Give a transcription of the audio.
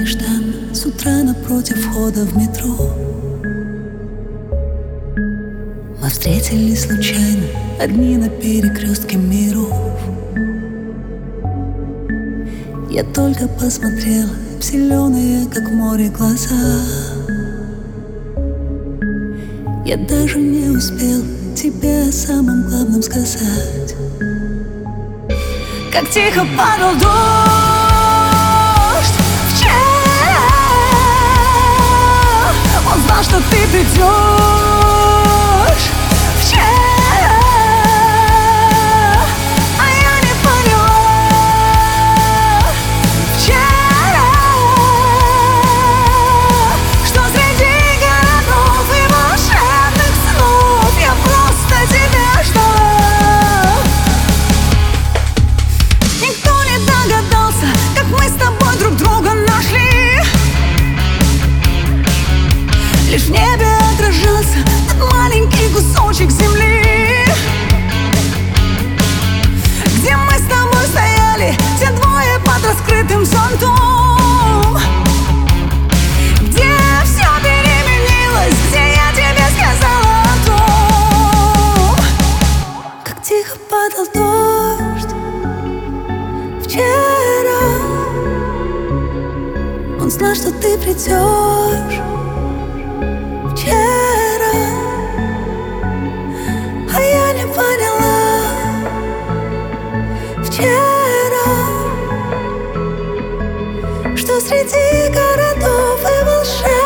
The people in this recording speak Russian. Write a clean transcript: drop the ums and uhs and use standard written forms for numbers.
нежданно с утра напротив входа в метро. Мы встретились случайно, одни на перекрестке миров. Я только посмотрела в зеленые, как море, глаза. Я даже не успел тебе о самом главном сказать. Как тихо падал дождь вчера. Он знал, что ты придешь вчера, а я не поняла вчера, что среди городов и волшебных снов я просто тебя ждала. Никто не догадался, как мы с тобой друг друга нашли. Лишь в небе отражался тот маленький кусочек земли, где мы с тобой стояли, те двое под раскрытым зонтом, где все переменилось, где я тебе сказала о том. Как тихо падал дождь вчера. Он знал, что ты придешь вчера, а я не поняла вчера, что среди городов и волшебных